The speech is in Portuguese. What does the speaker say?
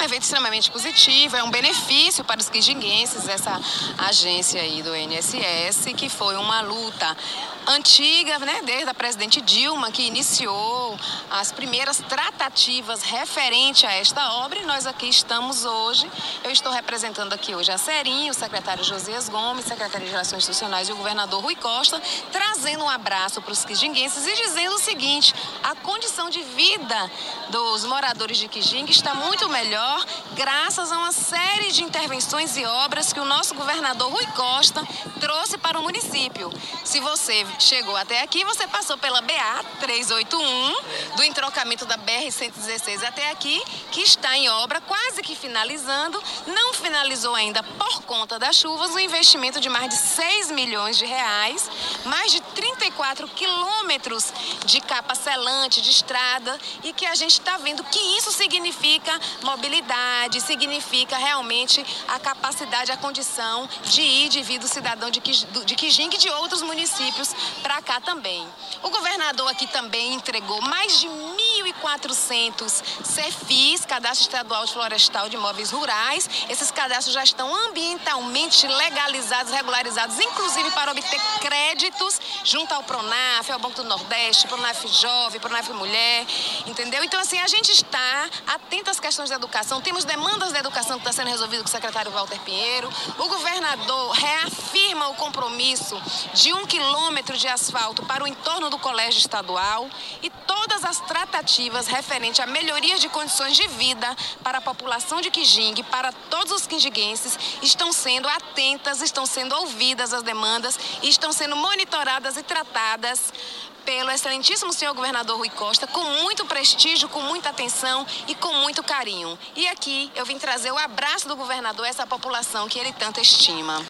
evento extremamente positivo, é um benefício para os quijinguenses, essa agência aí do INSS, que foi uma luta antiga, né, desde a presidente Dilma, que iniciou as primeiras tratativas referente a esta obra, e nós aqui estamos hoje. Eu estou representando aqui hoje a Serinho, o secretário Josias Gomes, secretário de Relações Institucionais, e o governador Rui Costa, trazendo um abraço para os quijinguenses e dizendo o seguinte: a condição de vida dos moradores de Quijingue está muito melhor graças a uma série de intervenções e obras que o nosso governador Rui Costa trouxe para o município. Se você chegou até aqui, você passou pela BA 381, do entrocamento da BR-116 até aqui, que está em obra, quase que finalizando. Não finalizou ainda por conta das chuvas, um investimento de mais de 6 milhões de reais, mais de 34 quilômetros de capa selante, de estrada, e que a gente está vendo que isso significa mobilidade, significa realmente a capacidade, a condição de ir de vir do cidadão de Quijingue e de outros municípios para cá também. O governador aqui também entregou mais de 1.400 CEFIs, Cadastro Estadual de Florestal de Imóveis Rurais. Esses cadastros já estão ambientalmente legalizados, regularizados, inclusive para obter créditos junto ao Pronaf, ao Banco do Nordeste, Pronaf Jovem, Pronaf Mulher, entendeu? Então, assim, a gente está atento às questões da educação. Temos demandas da educação que está sendo resolvido com o secretário Walter Pinheiro. O governador reafirma o compromisso de 1 quilômetro de asfalto para o entorno do colégio estadual, e todas as tratativas referentes à melhoria de condições de vida para a população de Quijingue, para todos os quijinguenses, estão sendo atentas, estão sendo ouvidas as demandas e estão sendo monitoradas e tratadas pelo excelentíssimo senhor governador Rui Costa, com muito prestígio, com muita atenção e com muito carinho. E aqui eu vim trazer o abraço do governador a essa população que ele tanto estima.